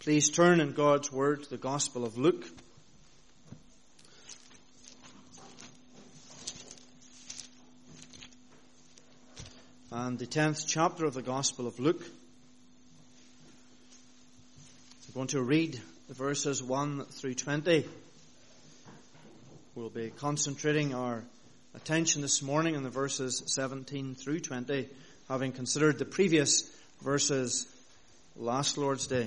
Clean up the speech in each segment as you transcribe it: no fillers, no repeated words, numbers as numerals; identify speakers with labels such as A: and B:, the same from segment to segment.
A: Please turn in God's Word to the Gospel of Luke. And the 10th chapter of the Gospel of Luke. We're going to read the verses 1 through 20. We'll be concentrating our attention this morning on the verses 17 through 20, having considered the previous verses last Lord's Day.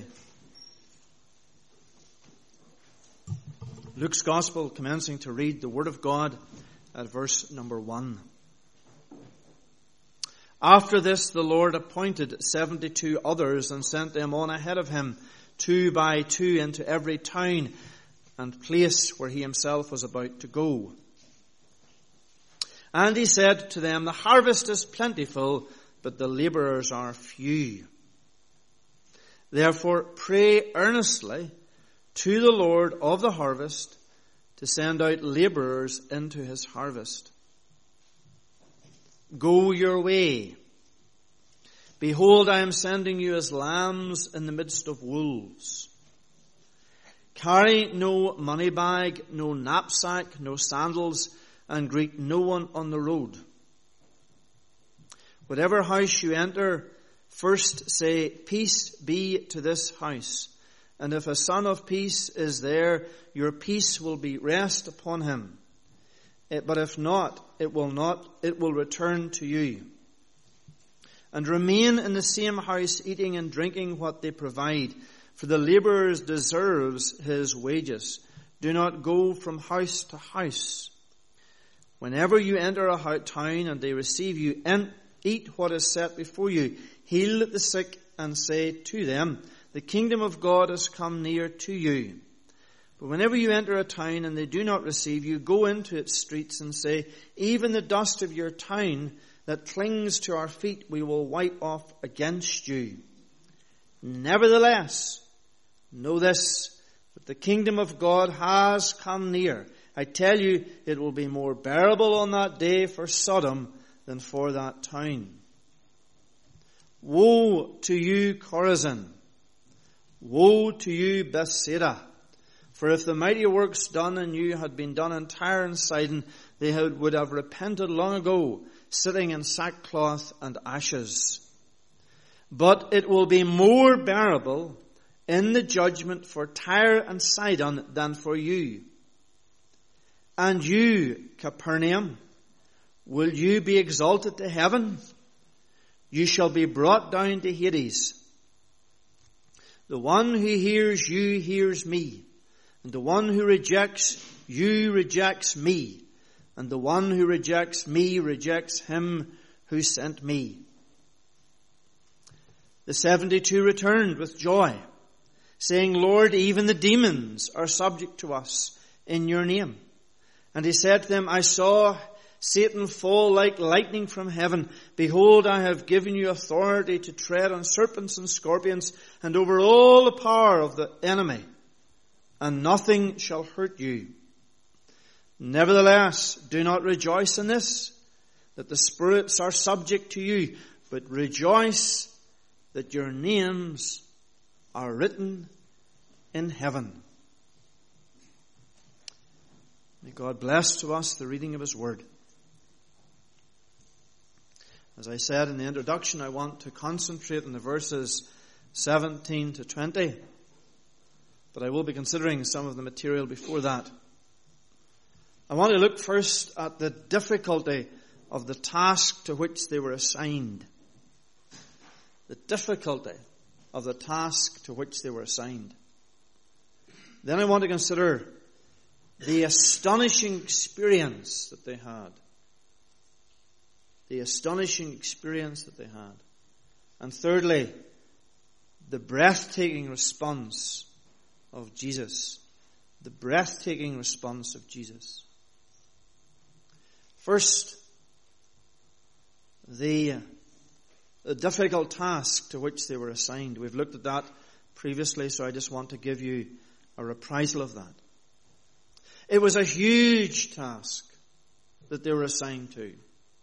A: Luke's Gospel, commencing to read the Word of God at verse number 1. After this, the Lord appointed 72 others and sent them on ahead of him, 2 by 2, into every town and place where he himself was about to go. And he said to them, "The harvest is plentiful, but the laborers are few. Therefore, pray earnestly to the Lord of the harvest to send out laborers into his harvest. Go your way. Behold, I am sending you as lambs in the midst of wolves. Carry no money bag, no knapsack, no sandals, and greet no one on the road. Whatever house you enter, first say, 'Peace be to this house.' And if a son of peace is there, your peace will be rest upon him. But if not, it will return to you. And remain in the same house, eating and drinking what they provide, for the laborer deserves his wages. Do not go from house to house. Whenever you enter a town and they receive you, eat what is set before you. Heal the sick and say to them, 'The kingdom of God has come near to you.' But whenever you enter a town and they do not receive you, go into its streets and say, 'Even the dust of your town that clings to our feet we will wipe off against you.' Nevertheless, know this, that the kingdom of God has come near. I tell you, it will be more bearable on that day for Sodom than for that town. Woe to you, Chorazin! Woe to you, Bethsaida! For if the mighty works done in you had been done in Tyre and Sidon, they would have repented long ago, sitting in sackcloth and ashes. But it will be more bearable in the judgment for Tyre and Sidon than for you. And you, Capernaum, will you be exalted to heaven? You shall be brought down to Hades. The one who hears you hears me, and the one who rejects you rejects me, and the one who rejects me rejects him who sent me." The 72 returned with joy, saying, "Lord, even the demons are subject to us in your name." And he said to them, "I saw Satan fall like lightning from heaven. Behold, I have given you authority to tread on serpents and scorpions and over all the power of the enemy, and nothing shall hurt you. Nevertheless, do not rejoice in this, that the spirits are subject to you, but rejoice that your names are written in heaven." May God bless to us the reading of His Word. As I said in the introduction, I want to concentrate on the verses 17 to 20, but I will be considering some of the material before that. I want to look first at the difficulty of the task to which they were assigned. The difficulty of the task to which they were assigned. Then I want to consider the astonishing experience that they had. The astonishing experience that they had. And thirdly, the breathtaking response of Jesus. The breathtaking response of Jesus. First, the difficult task to which they were assigned. We've looked at that previously, so I just want to give you a reprisal of that. It was a huge task that they were assigned to.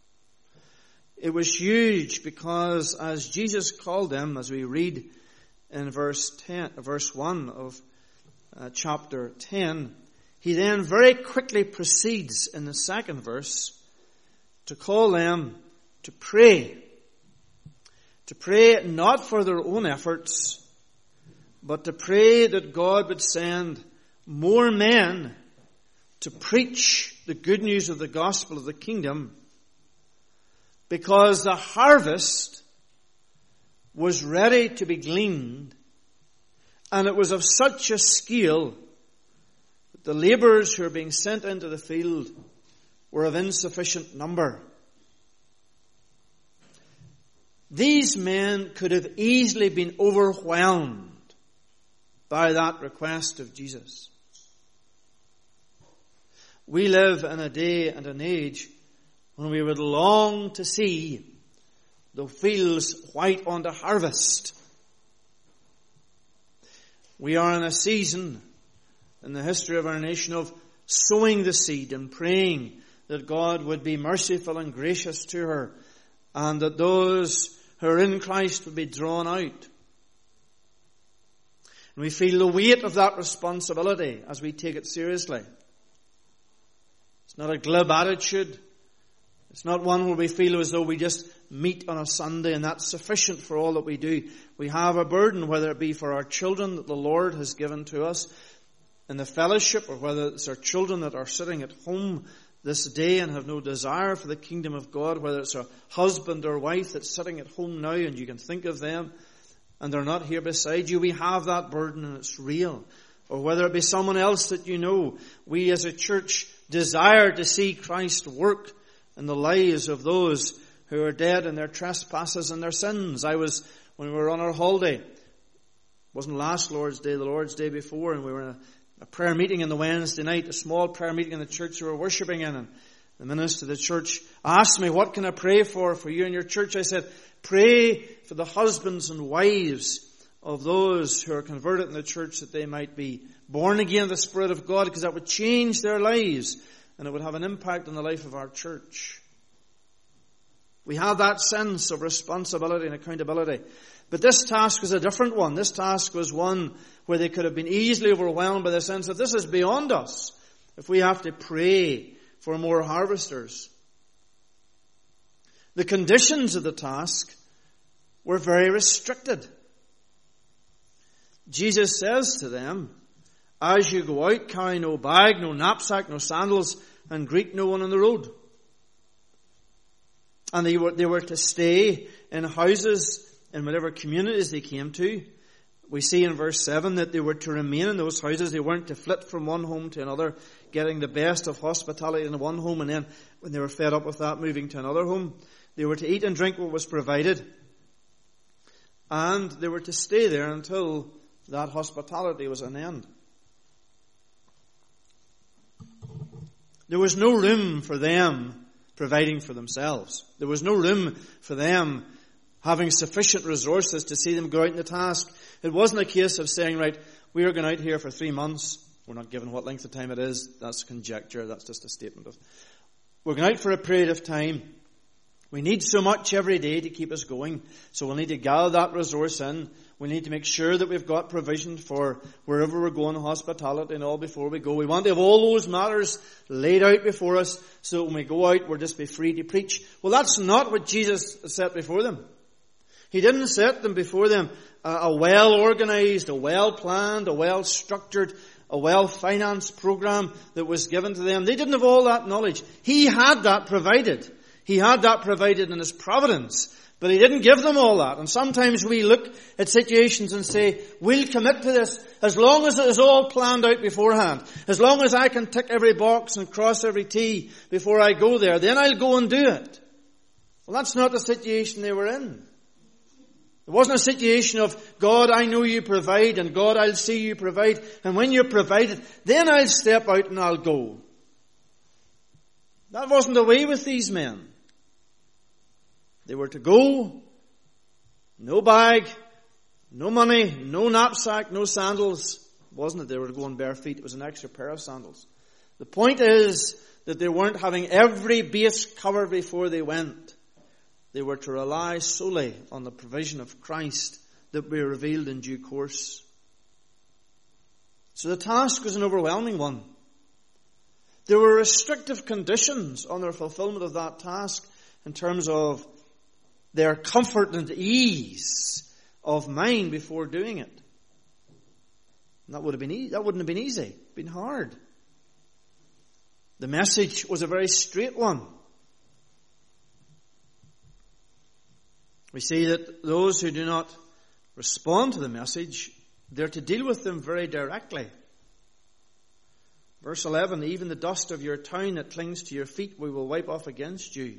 A: It was huge because, as Jesus called them, as we read in verse 1 of chapter 10, he then very quickly proceeds in the second verse to call them to pray. To pray not for their own efforts, but to pray that God would send more men to preach the good news of the gospel of the kingdom, because the harvest was ready to be gleaned, and it was of such a scale that the labourers who were being sent into the field were of insufficient number. These men could have easily been overwhelmed by that request of Jesus. We live in a day and an age when we would long to see the fields white unto harvest. We are in a season in the history of our nation of sowing the seed and praying that God would be merciful and gracious to her, and that those who are in Christ would be drawn out. And we feel the weight of that responsibility as we take it seriously. It's not a glib attitude. It's not one where we feel as though we just meet on a Sunday and that's sufficient for all that we do. We have a burden, whether it be for our children that the Lord has given to us in the fellowship, or whether it's our children that are sitting at home this day and have no desire for the kingdom of God, whether it's a husband or wife that's sitting at home now and you can think of them and they're not here beside you. We have that burden and it's real. Or whether it be someone else that you know, we as a church desire to see Christ work in the lives of those who are dead in their trespasses and their sins. When we were on our holiday, it wasn't last Lord's Day, the Lord's Day before, and we were in a prayer meeting on the Wednesday night, a small prayer meeting in the church we were worshipping in, and the minister of the church asked me, what can I pray for you and your church? I said, pray for the husbands and wives of those who are converted in the church, that they might be born again of the Spirit of God, because that would change their lives and it would have an impact on the life of our church. We have that sense of responsibility and accountability. But this task was a different one. This task was one where they could have been easily overwhelmed by the sense that this is beyond us if we have to pray for more harvesters. The conditions of the task were very restricted. Jesus says to them, as you go out, carry no bag, no knapsack, no sandals, and greet no one on the road. And they were to stay in houses in whatever communities they came to. We see in verse 7 that they were to remain in those houses. They weren't to flit from one home to another, getting the best of hospitality in one home, and then when they were fed up with that, moving to another home. They were to eat and drink what was provided, and they were to stay there until that hospitality was an end. There was no room for them providing for themselves. There was no room for them having sufficient resources to see them go out in the task. It wasn't a case of saying, right, we are going out here for 3 months. We're not given what length of time it is. That's conjecture. That's just a statement of, we're going out for a period of time. We need so much every day to keep us going. So we'll need to gather that resource in. We need to make sure that we've got provision for wherever we're going, hospitality and all before we go. We want to have all those matters laid out before us so that when we go out, we'll just be free to preach. Well, that's not what Jesus set before them. He didn't set them before them a well-organized, a well-planned, a well-structured, a well-financed program that was given to them. They didn't have all that knowledge. He had that provided. He had that provided in His providence. But He didn't give them all that. And sometimes we look at situations and say, we'll commit to this as long as it is all planned out beforehand. As long as I can tick every box and cross every T before I go there, then I'll go and do it. Well, that's not the situation they were in. It wasn't a situation of, God, I know you provide, and God, I'll see you provide, and when you're provided, then I'll step out and I'll go. That wasn't the way with these men. They were to go, no bag, no money, no knapsack, no sandals. Wasn't it? They were to go on bare feet. It was an extra pair of sandals. The point is that they weren't having every base covered before they went. They were to rely solely on the provision of Christ that will be revealed in due course. So the task was an overwhelming one. There were restrictive conditions on their fulfillment of that task in terms of their comfort and ease of mind before doing it. And that wouldn't have been easy. It would have been hard. The message was a very straight one. We see that those who do not respond to the message, they're to deal with them very directly. Verse 11, even the dust of your town that clings to your feet we will wipe off against you.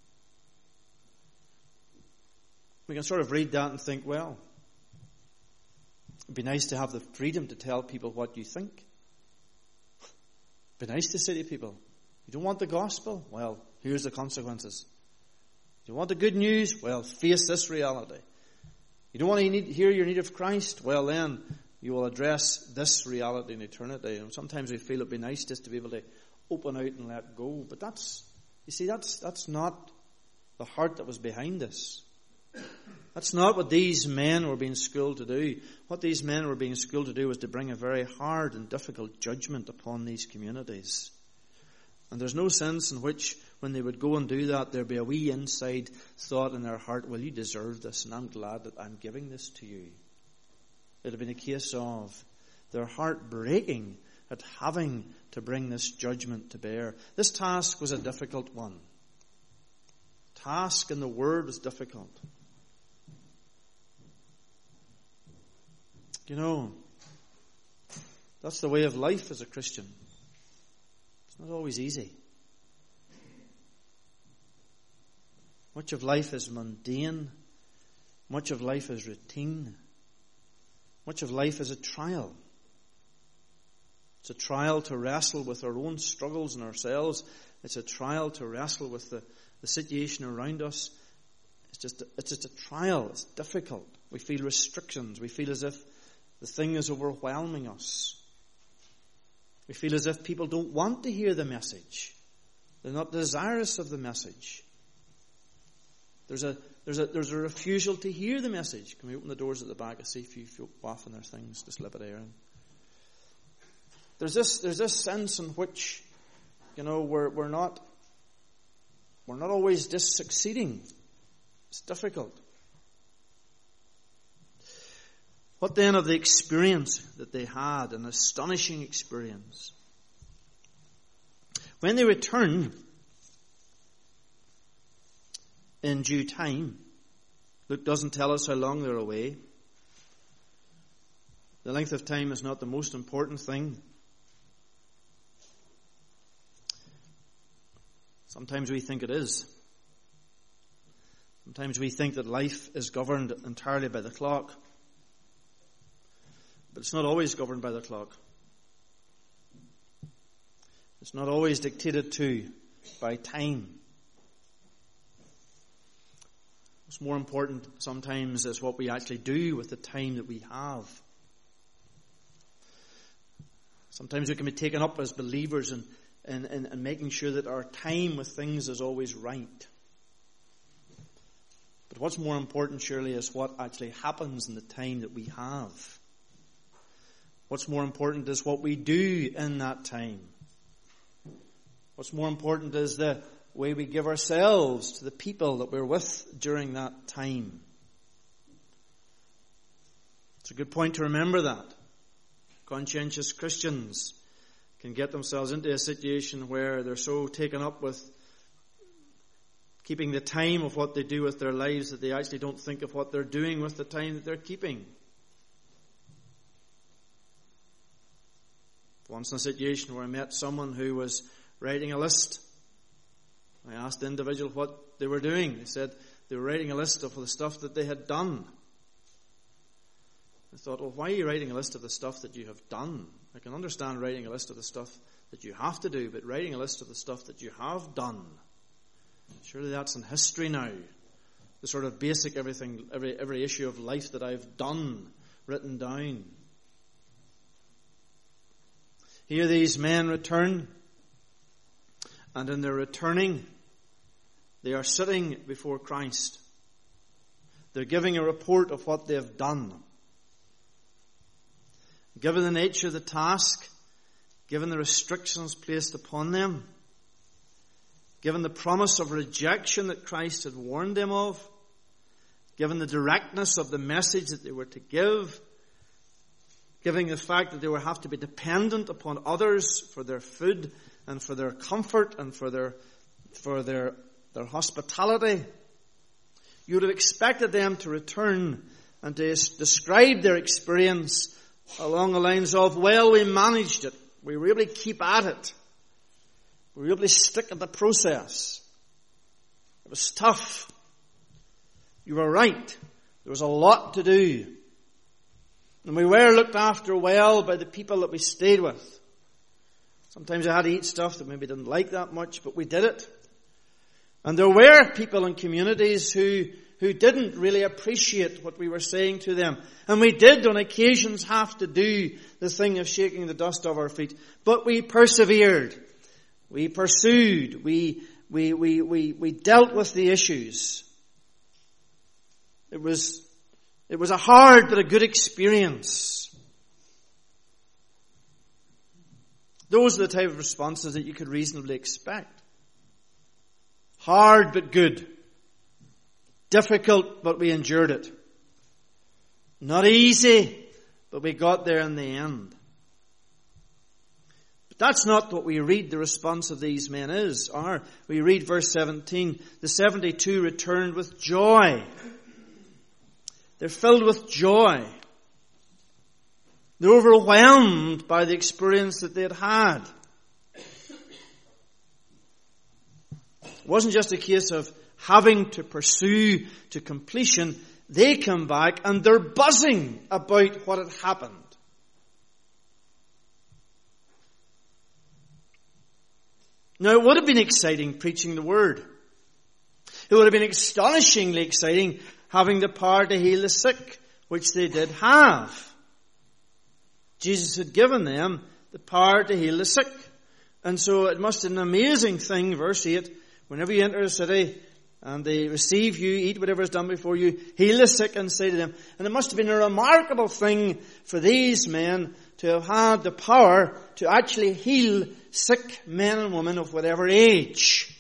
A: We can sort of read that and think, well, it'd be nice to have the freedom to tell people what you think. It'd be nice to say to people, you don't want the gospel? Well, here's the consequences. You want the good news? Well, face this reality. You don't want to hear your need of Christ? Well, then you will address this reality in eternity. And sometimes we feel it'd be nice just to be able to open out and let go. But that's not the heart that was behind this. That's not what these men were being schooled to do. What these men were being schooled to do was to bring a very hard and difficult judgment upon these communities. And there's no sense in which, when they would go and do that, there'd be a wee inside thought in their heart, well, you deserve this, and I'm glad that I'm giving this to you. It would have been a case of their heart breaking at having to bring this judgment to bear. This task was a difficult one. Task in the word was difficult. You know, that's the way of life as a Christian. It's not always easy. Much of life is mundane. Much of life is routine. Much of life is a trial. It's a trial to wrestle with our own struggles and ourselves. It's a trial to wrestle with the situation around us. It's just a trial. It's difficult. We feel restrictions. We feel as if the thing is overwhelming us. We feel as if people don't want to hear the message. They're not desirous of the message. There's a refusal to hear the message. Can we open the doors at the back and see if you feel off on their things? Just slip it air in. There's this sense in which, we're not always just succeeding. It's difficult. What then of the experience that they had, an astonishing experience? When they returned in due time, Luke doesn't tell us how long they're away. The length of time is not the most important thing. Sometimes we think it is. Sometimes we think that life is governed entirely by the clock. But it's not always governed by the clock. It's not always dictated to by time. What's more important sometimes is what we actually do with the time that we have. Sometimes we can be taken up as believers in making sure that our time with things is always right. But what's more important surely is what actually happens in the time that we have. What's more important is what we do in that time. What's more important is the way we give ourselves to the people that we're with during that time. It's a good point to remember that. Conscientious Christians can get themselves into a situation where they're so taken up with keeping the time of what they do with their lives that they actually don't think of what they're doing with the time that they're keeping. Once in a situation where I met someone who was writing a list. I asked the individual what they were doing. They said they were writing a list of the stuff that they had done. I thought, well, why are you writing a list of the stuff that you have done? I can understand writing a list of the stuff that you have to do, but writing a list of the stuff that you have done, surely that's in history now. The sort of basic everything, every issue of life that I've done, written down. Here these men return, and in their returning, they are sitting before Christ. They're giving a report of what they've done. Given the nature of the task, given the restrictions placed upon them, given the promise of rejection that Christ had warned them of, given the directness of the message that they were to give, given the fact that they would have to be dependent upon others for their food and for their comfort and for their hospitality, you would have expected them to return and to describe their experience along the lines of, well, we managed it. We were able to keep at it. We were able to stick at the process. It was tough. You were right. There was a lot to do. And we were looked after well by the people that we stayed with. Sometimes I had to eat stuff that maybe didn't like that much, but we did it. And there were people in communities who didn't really appreciate what we were saying to them. And we did on occasions have to do the thing of shaking the dust off our feet. But we persevered. We pursued. We dealt with the issues. It was a hard but a good experience. Those are the type of responses that you could reasonably expect. Hard but good. Difficult, but we endured it. Not easy, but we got there in the end. But that's not what we read the response of these men is. We read verse 17, the 72 returned with joy. They're filled with joy. They're overwhelmed by the experience that they had had. It wasn't just a case of having to pursue to completion. They come back and they're buzzing about what had happened. Now, it would have been exciting preaching the word. It would have been astonishingly exciting having the power to heal the sick, which they did have. Jesus had given them the power to heal the sick. And so it must have been an amazing thing, verse 8, whenever you enter a city and they receive you, eat whatever is done before you, heal the sick and say to them. And it must have been a remarkable thing for these men to have had the power to actually heal sick men and women of whatever age.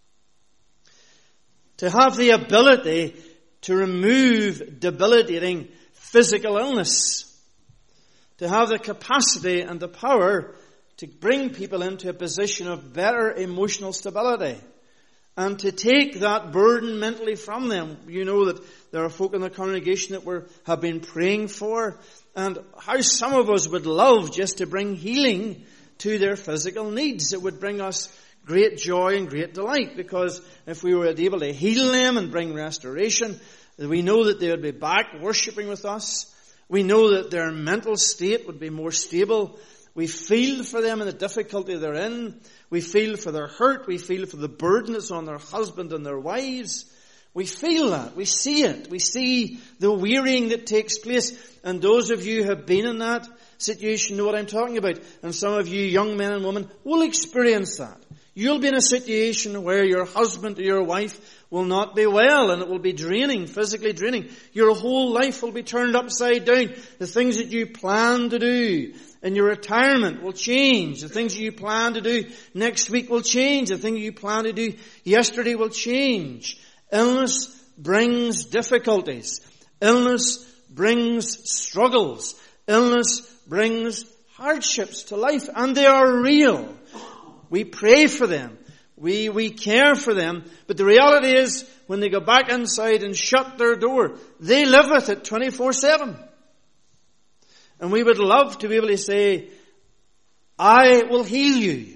A: To have the ability to remove debilitating physical illness. To have the capacity and the power to bring people into a position of better emotional stability. And to take that burden mentally from them. You know that there are folk in the congregation that have been praying for. And how some of us would love just to bring healing to their physical needs. It would bring us great joy and great delight. Because if we were able to heal them and bring restoration, we know that they would be back worshipping with us. We know that their mental state would be more stable. We feel for them in the difficulty they're in. We feel for their hurt. We feel for the burden that's on their husband and their wives. We feel that. We see it. We see the wearying that takes place. And those of you who have been in that situation know what I'm talking about. And some of you young men and women will experience that. You'll be in a situation where your husband or your wife will not be well, and it will be draining, physically draining. Your whole life will be turned upside down. The things that you plan to do in your retirement will change. The things that you plan to do next week will change. The things you plan to do yesterday will change. Illness brings difficulties. Illness brings struggles. Illness brings hardships to life, and they are real. We pray for them. We care for them. But the reality is, when they go back inside and shut their door, they live with it 24/7. And we would love to be able to say, I will heal you.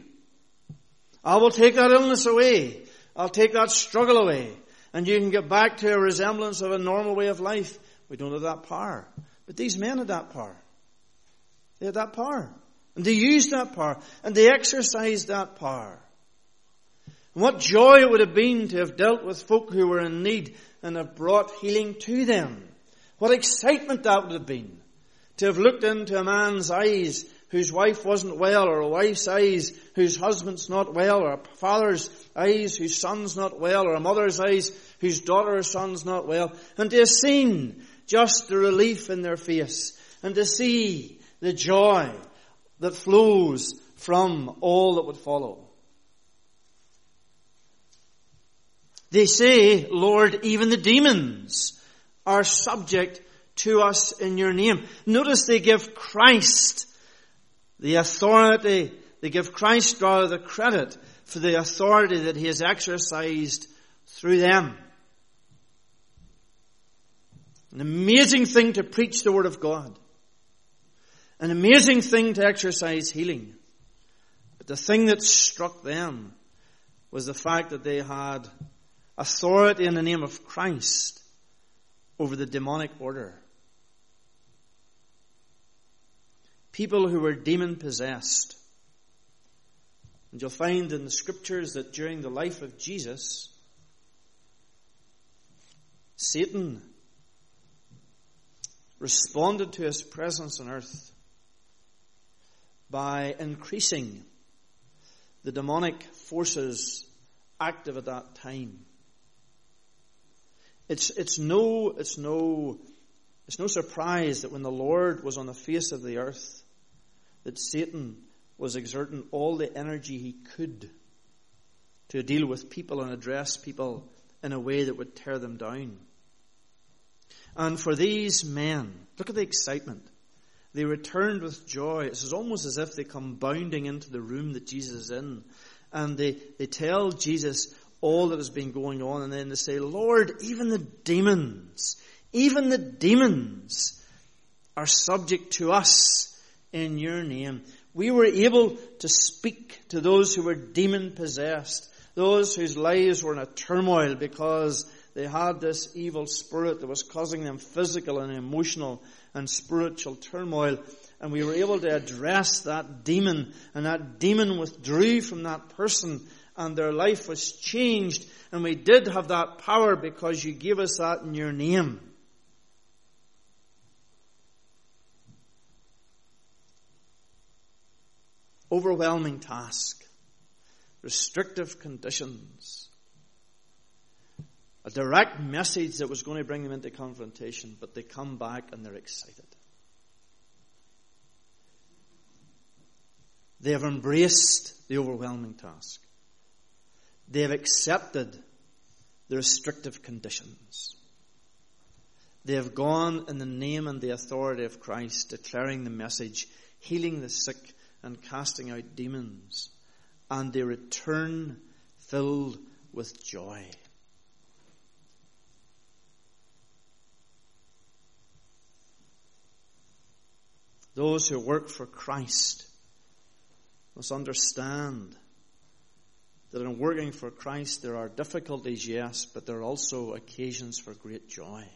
A: I will take that illness away. I'll take that struggle away. And you can get back to a resemblance of a normal way of life. We don't have that power. But these men had that power. They had that power. And they used that power. And they exercised that power. And what joy it would have been to have dealt with folk who were in need and have brought healing to them. What excitement that would have been. To have looked into a man's eyes whose wife wasn't well, or a wife's eyes whose husband's not well, or a father's eyes whose son's not well, or a mother's eyes whose daughter or son's not well, and to have seen just the relief in their face, and to see the joy that flows from all that would follow. They say, Lord, even the demons are subject to us in your name. Notice they give Christ the authority, they give Christ rather the credit for the authority that he has exercised through them. An amazing thing to preach the word of God. An amazing thing to exercise healing. But the thing that struck them was the fact that they had authority in the name of Christ over the demonic order. People who were demon-possessed. And you'll find in the scriptures that during the life of Jesus, Satan responded to his presence on earth by increasing the demonic forces active at that time. It's no surprise that when the Lord was on the face of the earth, that Satan was exerting all the energy he could to deal with people and address people in a way that would tear them down. And for these men, look at the excitement. They returned with joy. It's almost as if they come bounding into the room that Jesus is in. And they tell Jesus all that has been going on. And then they say, Lord, even the demons are subject to us in your name. We were able to speak to those who were demon-possessed, those whose lives were in a turmoil because they had this evil spirit that was causing them physical and emotional and spiritual turmoil. And we were able to address that demon, and that demon withdrew from that person, and their life was changed. And we did have that power because you gave us that in your name. Overwhelming task. Restrictive conditions. A direct message that was going to bring them into confrontation, but they come back and they're excited. They have embraced the overwhelming task. They have accepted the restrictive conditions. They have gone in the name and the authority of Christ, declaring the message, healing the sick and casting out demons. And they return filled with joy. Those who work for Christ must understand that in working for Christ there are difficulties, yes, but there are also occasions for great joy.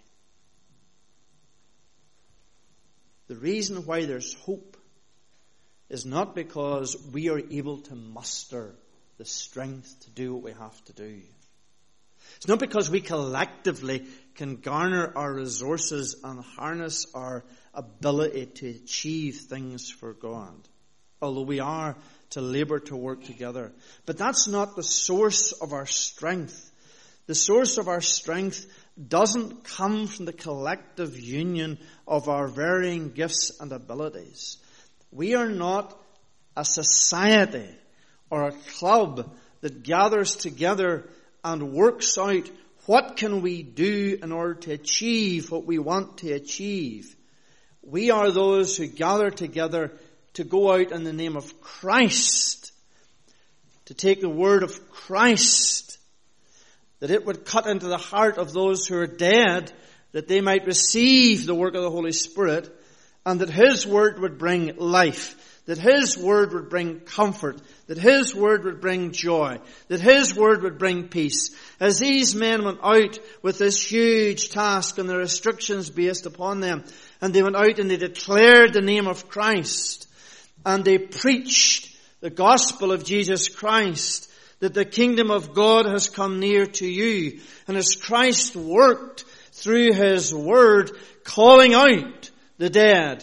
A: The reason why there's hope is not because we are able to muster the strength to do what we have to do. It's not because we collectively can garner our resources and harness our ability to achieve things for God, although we are to labor to work together. But that's not the source of our strength. The source of our strength doesn't come from the collective union of our varying gifts and abilities. We are not a society or a club that gathers together and works out what can we do in order to achieve what we want to achieve. We are those who gather together to go out in the name of Christ, to take the word of Christ, that it would cut into the heart of those who are dead, that they might receive the work of the Holy Spirit, and that His word would bring life, that His word would bring comfort, that His word would bring joy, that His word would bring peace. As these men went out with this huge task and the restrictions based upon them, and they went out and they declared the name of Christ, and they preached the gospel of Jesus Christ, that the kingdom of God has come near to you. And as Christ worked through His word, calling out the dead,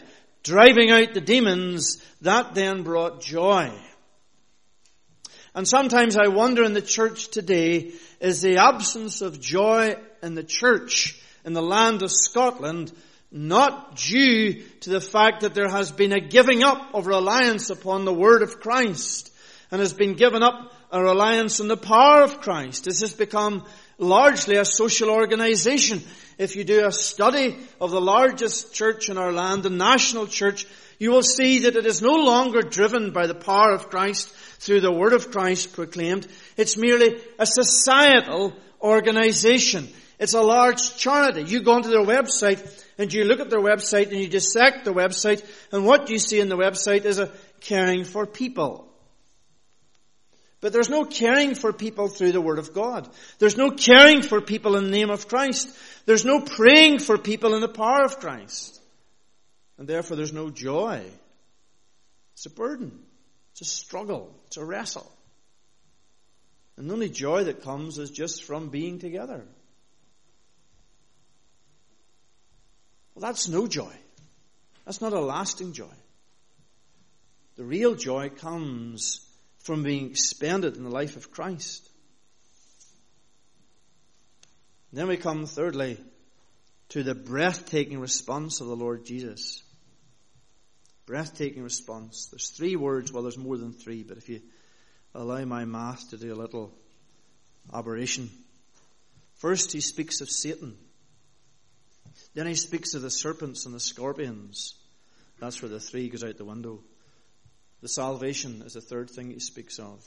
A: driving out the demons, that then brought joy. And sometimes I wonder in the church today, is the absence of joy in the church in the land of Scotland not due to the fact that there has been a giving up of reliance upon the word of Christ and has been given up a reliance on the power of Christ? This has become largely a social organization. If you do a study of the largest church in our land, the national church, you will see that it is no longer driven by the power of Christ through the word of Christ proclaimed. It's merely a societal organization. It's a large charity. You go onto their website and you look at their website and you dissect the website, and what you see in the website is a caring for people. But there's no caring for people through the Word of God. There's no caring for people in the name of Christ. There's no praying for people in the power of Christ. And therefore there's no joy. It's a burden. It's a struggle. It's a wrestle. And the only joy that comes is just from being together. Well, that's no joy. That's not a lasting joy. The real joy comes from being expended in the life of Christ. And then we come, thirdly, to the breathtaking response of the Lord Jesus. Breathtaking response. There's 3 words. Well, there's more than 3, but if you allow my math to do a little aberration. First, he speaks of Satan. Then he speaks of the serpents and the scorpions. That's where the 3 goes out the window. The salvation is the third thing he speaks of.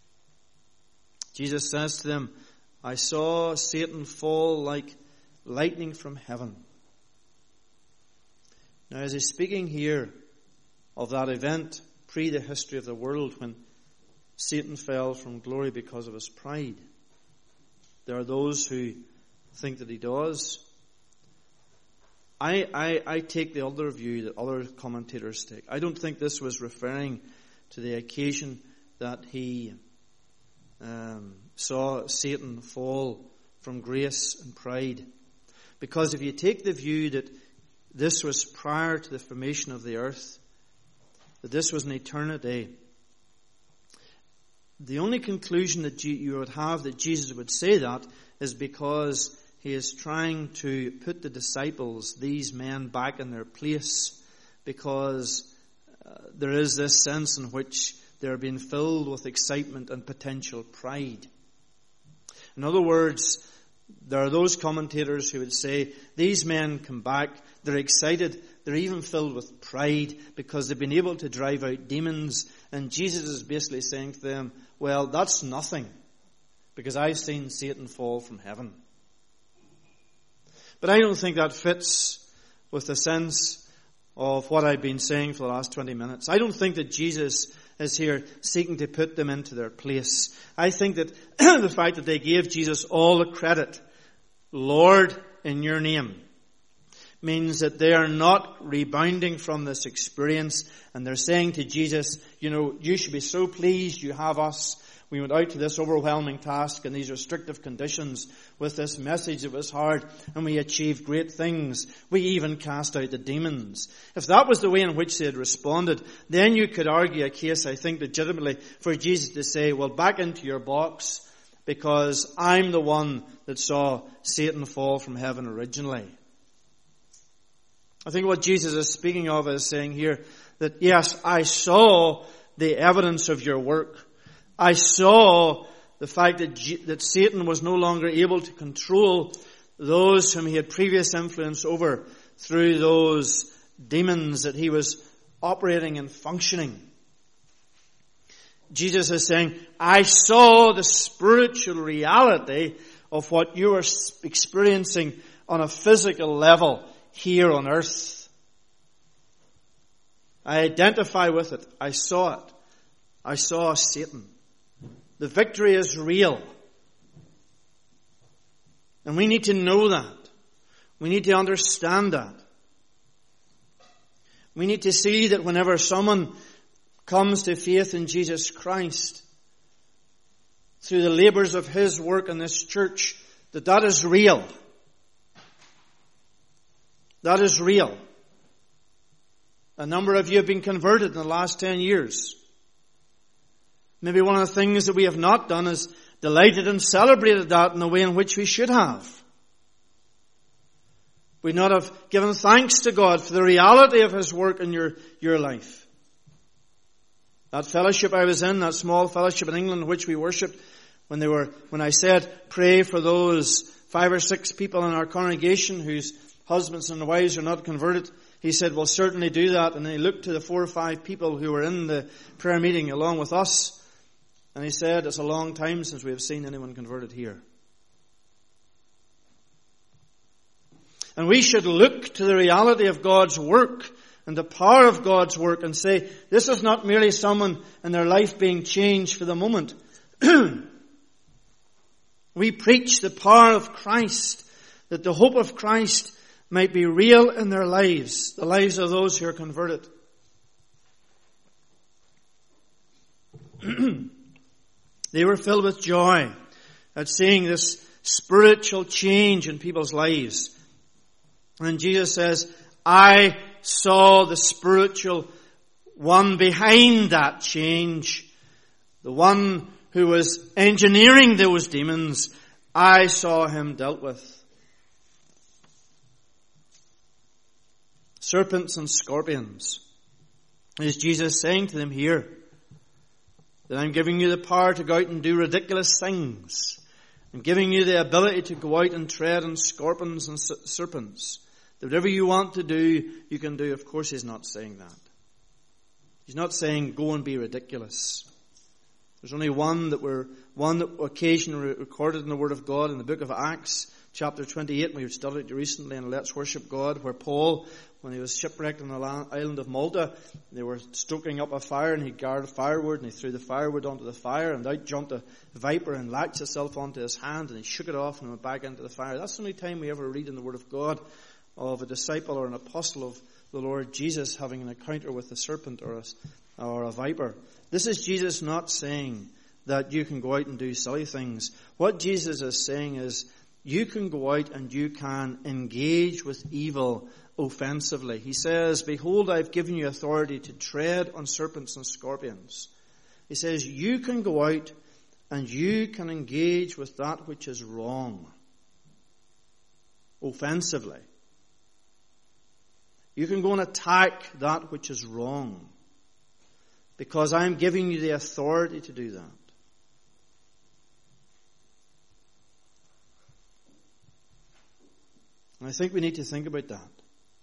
A: Jesus says to them, I saw Satan fall like lightning from heaven. Now, as he's speaking here of that event pre the history of the world when Satan fell from glory because of his pride, there are those who think that he does. I take the other view that other commentators take. I don't think this was referring to the occasion that he saw Satan fall from grace and pride. Because if you take the view that this was prior to the formation of the earth, that this was an eternity, the only conclusion that you would have that Jesus would say that is because he is trying to put the disciples, these men, back in their place, because there is this sense in which they're being filled with excitement and potential pride. In other words, there are those commentators who would say, these men come back, they're excited, they're even filled with pride because they've been able to drive out demons, and Jesus is basically saying to them, well, that's nothing, because I've seen Satan fall from heaven. But I don't think that fits with the sense of what I've been saying for the last 20 minutes. I don't think that Jesus is here seeking to put them into their place. I think that the fact that they gave Jesus all the credit, Lord, in your name, means that they are not rebounding from this experience, and they're saying to Jesus, you should be so pleased you have us. We went out to this overwhelming task and these restrictive conditions with this message that was hard, and we achieved great things. We even cast out the demons. If that was the way in which they had responded, then you could argue a case, I think, legitimately for Jesus to say, well, back into your box, because I'm the one that saw Satan fall from heaven originally. I think what Jesus is speaking of is saying here that, yes, I saw the evidence of your work. I saw the fact that Satan was no longer able to control those whom he had previous influence over through those demons that he was operating and functioning. Jesus is saying, I saw the spiritual reality of what you are experiencing on a physical level here on earth. I identify with it. I saw it. I saw Satan. The victory is real. And we need to know that. We need to understand that. We need to see that whenever someone comes to faith in Jesus Christ through the labors of his work in this church, that is real. That is real. A number of you have been converted in the last 10 years. Maybe one of the things that we have not done is delighted and celebrated that in the way in which we should have. We not have given thanks to God for the reality of His work in your life. That fellowship I was in, that small fellowship in England in which we worshipped, when I said, pray for those 5 or 6 people in our congregation whose husbands and wives are not converted, he said, we'll certainly do that. And then he looked to the 4 or 5 people who were in the prayer meeting along with us, and he said, it's a long time since we have seen anyone converted here. And we should look to the reality of God's work and the power of God's work and say, this is not merely someone and their life being changed for the moment. We preach the power of Christ, that the hope of Christ might be real in their lives, the lives of those who are converted. They were filled with joy at seeing this spiritual change in people's lives. And Jesus says, I saw the spiritual one behind that change, the one who was engineering those demons. I saw him dealt with. Serpents and scorpions. Is Jesus saying to them here that I'm giving you the power to go out and do ridiculous things? I'm giving you the ability to go out and tread on scorpions and serpents. That whatever you want to do, you can do. Of course, he's not saying that. He's not saying go and be ridiculous. There's only one occasion recorded in the Word of God in the book of Acts, chapter 28. We've studied it recently in Let's Worship God, where Paul, when he was shipwrecked on the island of Malta, they were stoking up a fire and he guarded firewood and he threw the firewood onto the fire and out jumped a viper and latched itself onto his hand and he shook it off and went back into the fire. That's the only time we ever read in the Word of God of a disciple or an apostle of the Lord Jesus having an encounter with a serpent or a viper. This is Jesus not saying that you can go out and do silly things. What Jesus is saying is you can go out and you can engage with evil offensively. He says, behold, I've given you authority to tread on serpents and scorpions. He says you can go out and you can engage with that which is wrong offensively. You can go and attack that which is wrong because I'm giving you the authority to do that. And I think we need to think about that.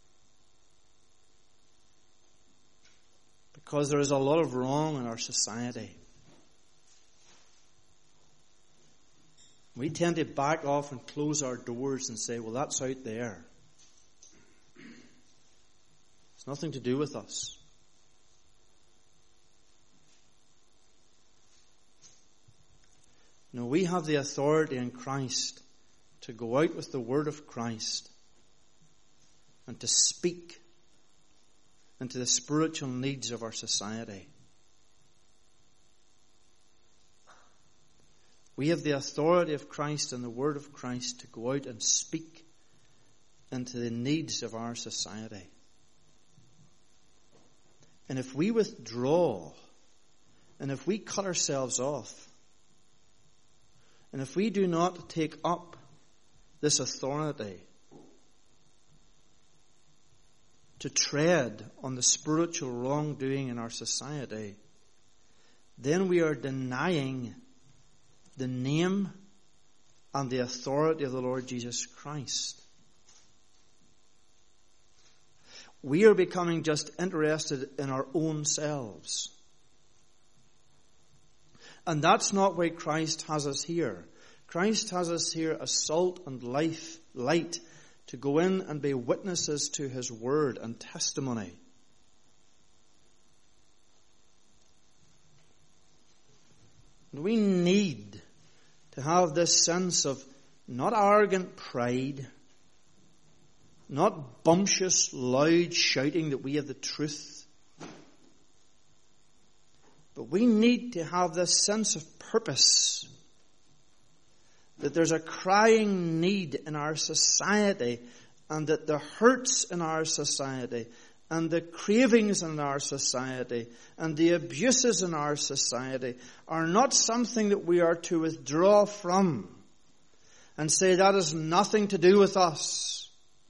A: Because there is a lot of wrong in our society. We tend to back off and close our doors and say, well, that's out there. It's nothing to do with us. No, we have the authority in Christ to go out with the word of Christ and to speak into the spiritual needs of our society. We have the authority of Christ and the word of Christ to go out and speak into the needs of our society. And if we withdraw, and if we cut ourselves off, and if we do not take up this authority to tread on the spiritual wrongdoing in our society, then we are denying the name and the authority of the Lord Jesus Christ. We are becoming just interested in our own selves. And that's not why Christ has us here. Christ has us here as salt and light to go in and be witnesses to His word and testimony. And we need to have this sense of not arrogant pride, not bumptious, loud shouting that we have the truth. But we need to have this sense of purpose, that there's a crying need in our society and that the hurts in our society and the cravings in our society and the abuses in our society are not something that we are to withdraw from and say that has nothing to do with us.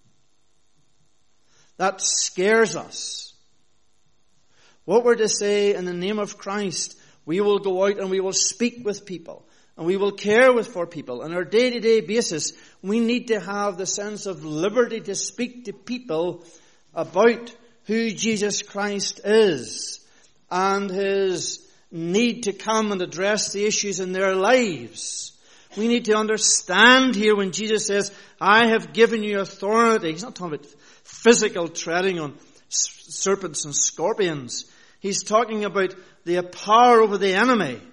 A: That scares us. What we're to say, in the name of Christ, we will go out and we will speak with people and we will care for people. On our day-to-day basis, we need to have the sense of liberty to speak to people about who Jesus Christ is and his need to come and address the issues in their lives. We need to understand here when Jesus says, I have given you authority. He's not talking about physical treading on serpents and scorpions. He's talking about the power over the enemy.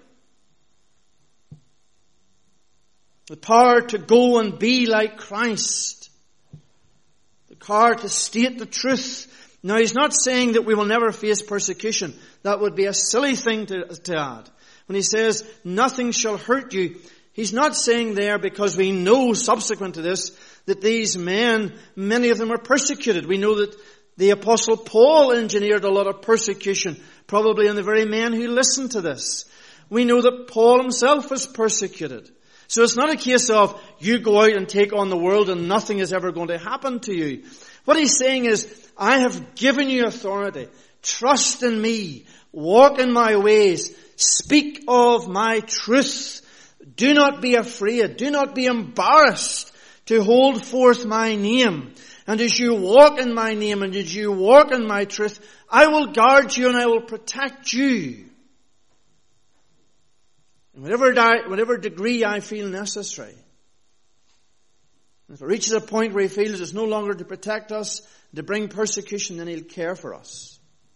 A: The power to go and be like Christ. The power to state the truth. Now, he's not saying that we will never face persecution. That would be a silly thing to add. When he says, nothing shall hurt you, he's not saying there, because we know subsequent to this that these men, many of them were persecuted. We know that the Apostle Paul engineered a lot of persecution, probably in the very men who listened to this. We know that Paul himself was persecuted. So it's not a case of you go out and take on the world and nothing is ever going to happen to you. What he's saying is, I have given you authority. Trust in me. Walk in my ways. Speak of my truth. Do not be afraid. Do not be embarrassed to hold forth my name. And as you walk in my name and as you walk in my truth, I will guard you and I will protect you. In whatever degree I feel necessary. If it reaches a point where he feels it's no longer to protect us, to bring persecution, then he'll care for us.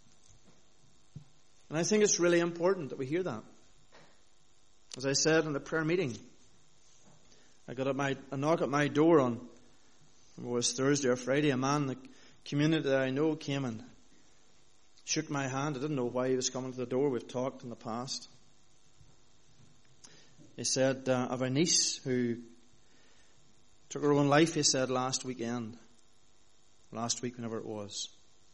A: And I think it's really important that we hear that. As I said in the prayer meeting, I got a knock at my door on, it was Thursday or Friday. A man in the community that I know came and shook my hand. I didn't know why he was coming to the door. We've talked in the past. He said, I have a niece who took her own life, he said, last week, whenever it was.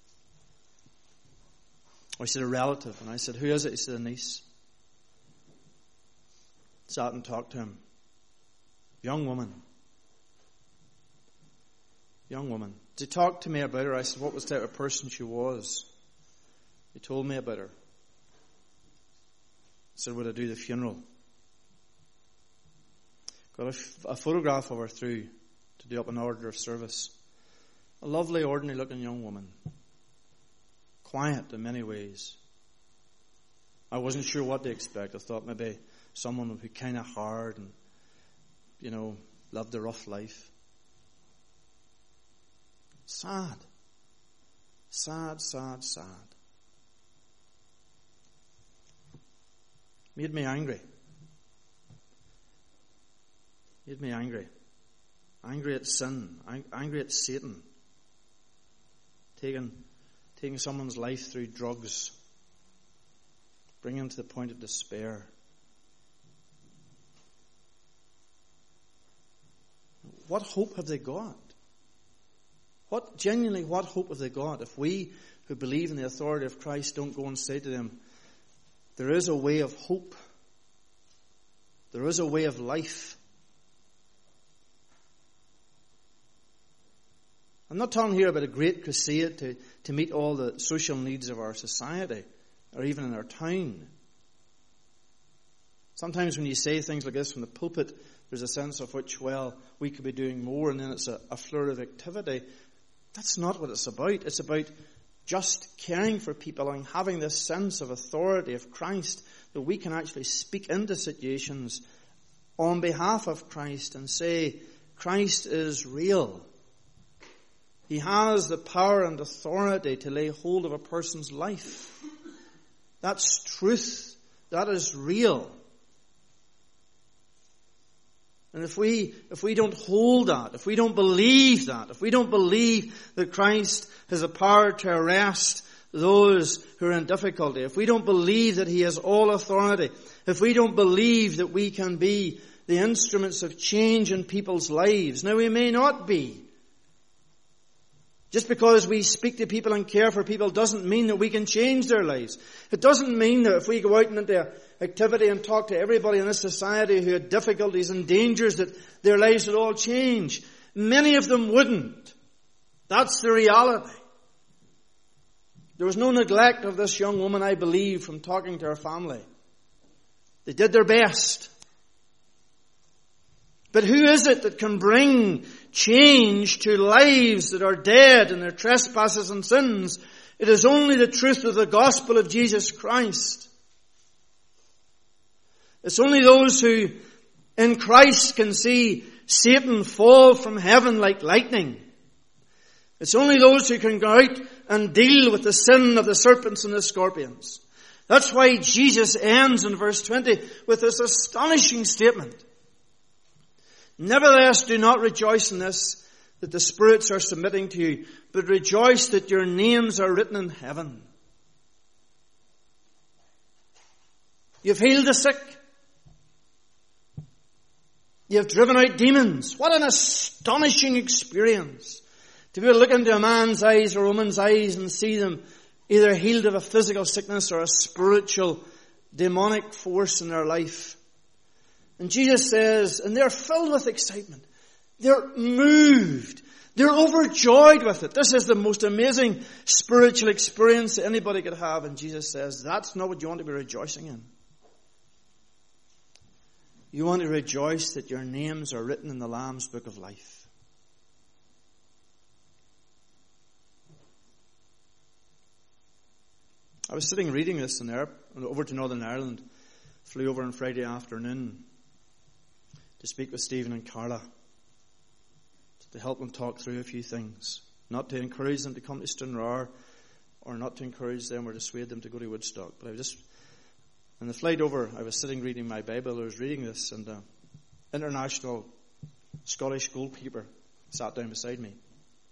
A: Or he said, a relative. And I said, who is it? He said, a niece. Sat and talked to him. Young woman. He talked to me about her. I said, what was the type of person she was? He told me about her. I said, would I do the funeral? Got a photograph of her through to do up an order of service. A lovely, ordinary looking young woman. Quiet in many ways. I wasn't sure what to expect. I thought maybe someone would be kind of hard and, lived a rough life. Sad. Sad. Made me angry. Angry at sin. Angry at Satan. Taking someone's life through drugs. Bringing them to the point of despair. What hope have they got? What hope have they got if we who believe in the authority of Christ don't go and say to them, there is a way of hope. There is a way of life. I'm not talking here about a great crusade to meet all the social needs of our society or even in our town. Sometimes when you say things like this from the pulpit, there's a sense of which, we could be doing more, and then it's a flurry of activity. That's not what it's about. It's about just caring for people and having this sense of authority of Christ that we can actually speak into situations on behalf of Christ and say, Christ is real. He has the power and authority to lay hold of a person's life. That's truth. That is real. And if we don't hold that, if we don't believe that, if we don't believe that Christ has the power to arrest those who are in difficulty, if we don't believe that he has all authority, if we don't believe that we can be the instruments of change in people's lives, now we may not be. Just because we speak to people and care for people doesn't mean that we can change their lives. It doesn't mean that if we go out into activity and talk to everybody in this society who had difficulties and dangers that their lives would all change. Many of them wouldn't. That's the reality. There was no neglect of this young woman, I believe, from talking to her family. They did their best. But who is it that can bring change to lives that are dead in their trespasses and sins? It is only the truth of the gospel of Jesus Christ. It's only those who in Christ can see Satan fall from heaven like lightning. It's only those who can go out and deal with the sin of the serpents and the scorpions. That's why Jesus ends in verse 20 with this astonishing statement. Nevertheless, do not rejoice in this, that the spirits are submitting to you, but rejoice that your names are written in heaven. You've healed the sick. You've driven out demons. What an astonishing experience. To be able to look into a man's eyes or a woman's eyes and see them either healed of a physical sickness or a spiritual demonic force in their life. And Jesus says, and they're filled with excitement. They're moved. They're overjoyed with it. This is the most amazing spiritual experience that anybody could have. And Jesus says, that's not what you want to be rejoicing in. You want to rejoice that your names are written in the Lamb's Book of Life. I was sitting reading this over to Northern Ireland. Flew over on Friday afternoon to speak with Stephen and Carla, to help them talk through a few things. Not to encourage them to come to Stranraer, or not to encourage them or dissuade them to go to Woodstock. But on the flight over, I was sitting reading my Bible. I was reading this, and an international Scottish goalkeeper sat down beside me.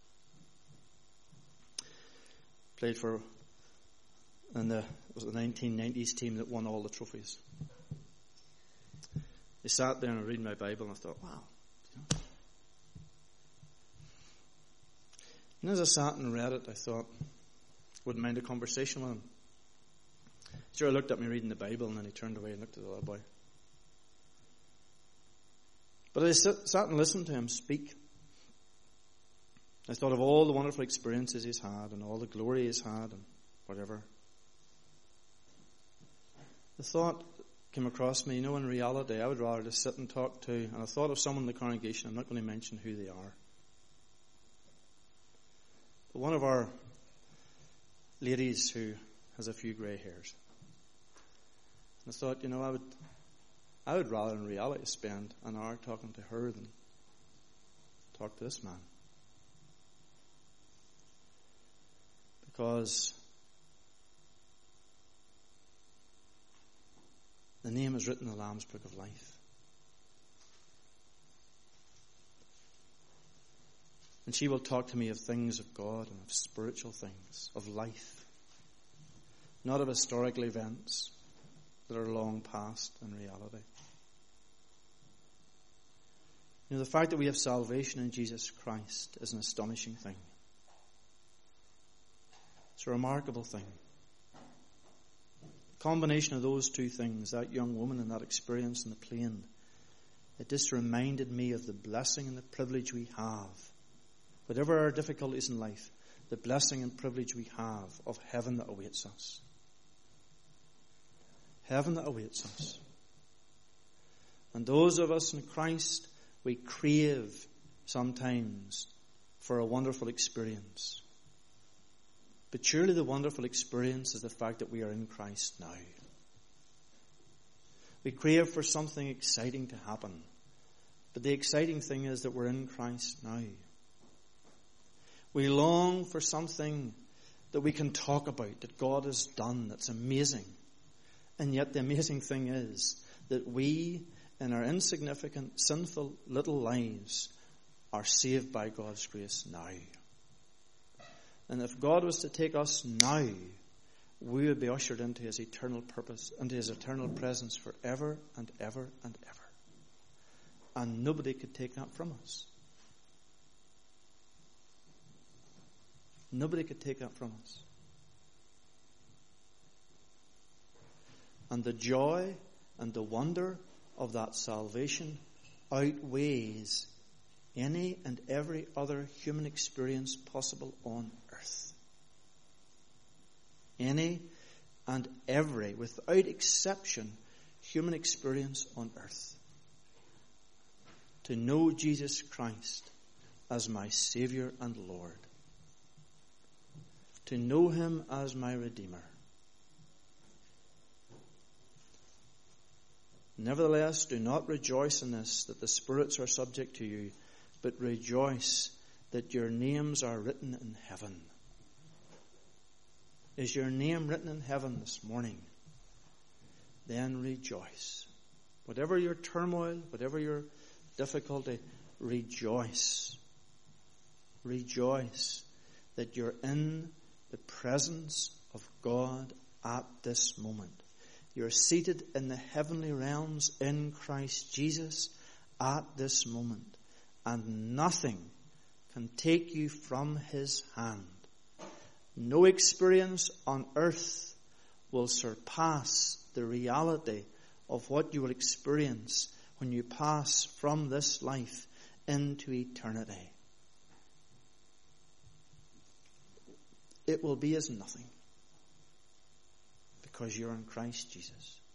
A: Played for the 1990s team that won all the trophies. He sat there and I read my Bible and I thought, wow. And as I sat and read it, I thought, wouldn't mind a conversation with him. Sure, I looked at me reading the Bible and then he turned away and looked at the other boy. But as I sat and listened to him speak, I thought of all the wonderful experiences he's had and all the glory he's had and whatever. The thought came across me, in reality, I would rather just sit and talk to, and I thought of someone in the congregation, I'm not going to mention who they are. But one of our ladies who has a few grey hairs. And I thought, I would rather in reality spend an hour talking to her than talk to this man. Because the name is written in the Lamb's Book of Life. And she will talk to me of things of God and of spiritual things, of life. Not of historical events that are long past in reality. The fact that we have salvation in Jesus Christ is an astonishing thing. It's a remarkable thing. Combination of those two things, that young woman and that experience in the plane, it just reminded me of the blessing and the privilege we have, whatever our difficulties in life, the blessing and privilege we have of heaven that awaits us. Heaven that awaits us. And those of us in Christ, we crave sometimes for a wonderful experience. But surely the wonderful experience is the fact that we are in Christ now. We crave for something exciting to happen. But the exciting thing is that we're in Christ now. We long for something that we can talk about, that God has done, that's amazing. And yet the amazing thing is that we, in our insignificant, sinful little lives, are saved by God's grace now. And if God was to take us now, we would be ushered into His eternal purpose, into His eternal presence forever and ever and ever. And nobody could take that from us. Nobody could take that from us. And the joy and the wonder of that salvation outweighs any and every other human experience possible on earth. Any and every, without exception, human experience on earth. To know Jesus Christ as my Savior and Lord. To know Him as my Redeemer. Nevertheless, do not rejoice in this, that the spirits are subject to you, but rejoice that your names are written in heaven. Is your name written in heaven this morning? Then rejoice. Whatever your turmoil, whatever your difficulty, rejoice. Rejoice that you're in the presence of God at this moment. You're seated in the heavenly realms in Christ Jesus at this moment. And nothing can take you from His hand. No experience on earth will surpass the reality of what you will experience when you pass from this life into eternity. It will be as nothing because you're in Christ Jesus.